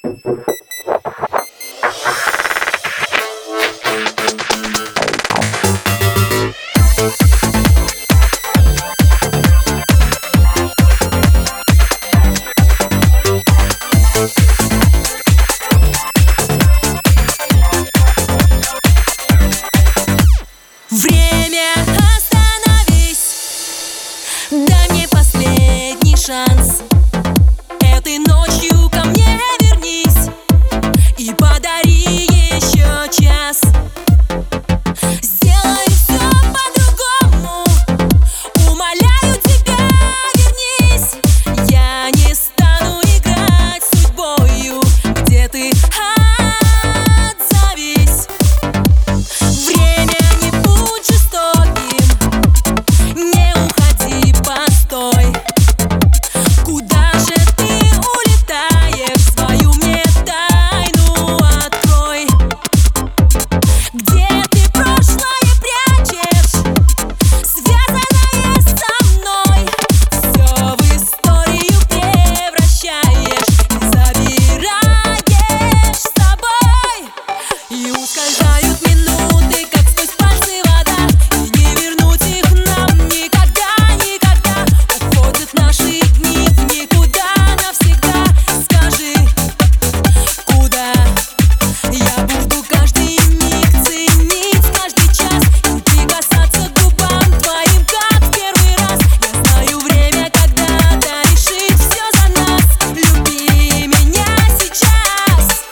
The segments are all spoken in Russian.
Время, остановись, дай мне последний шанс. Этой ночью ко мне вернись и подари еще час. Сделай все по-другому, умоляю тебя, вернись. Я не стану играть с судьбою, где ты отзовись. Время, не будь жестоким, не уходи, постой. Куда же ты улетаешь? Свою мне тайну открой. Где ты прошлое прячешь, связанное со мной? Все в историю превращаешь и забираешь с собой. И ускользают минуты, как сквозь пальцы вода, и не вернуть их нам никогда, никогда. Уходят наши дни в никуда навсегда. Скажи, куда? Я буду каждый миг ценить, каждый час, и прикасаться к губам твоим, как в первый раз. Я знаю время когда-то решит все за нас. Люби меня сейчас.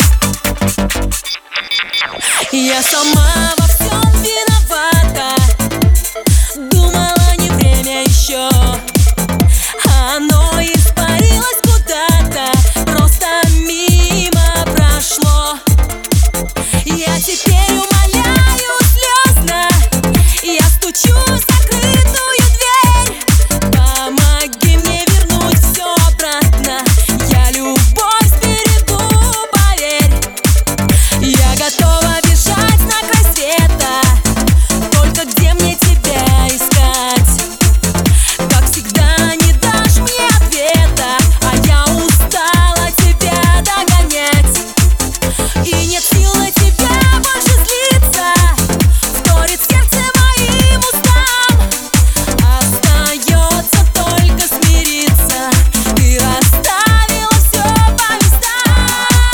Я сама во всем виновата. Думала, не время еще, а оно испарилось куда-то, просто мимо прошло. Я теперь умоляю слезно, я стучу в закрытую дверь. Помоги мне вернуть все обратно, я любовь сберегу, поверь. Я готова бежать на край света, только где мне тебя искать? Как всегда, не дашь мне ответа, а я устала тебя догонять. И нет сил на тебя больше злиться, вторит сердце моим устам. Остается только смириться, ты расставила все по местам.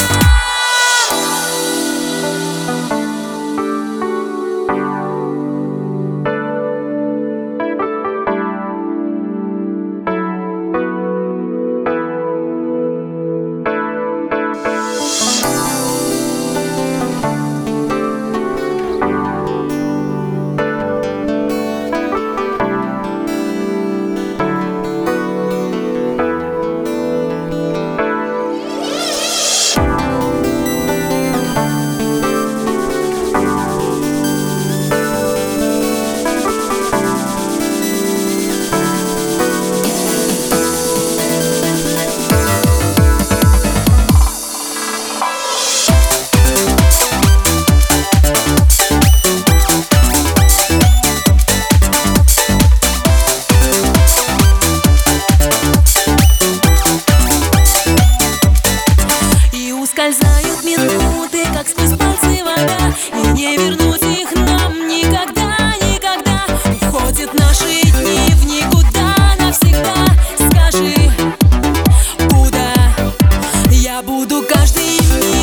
Ускользают минуты, как сквозь пальцы вода, и не вернуть их нам никогда, никогда. Уходят наши дни в никуда навсегда. Скажи, куда? Я буду каждый миг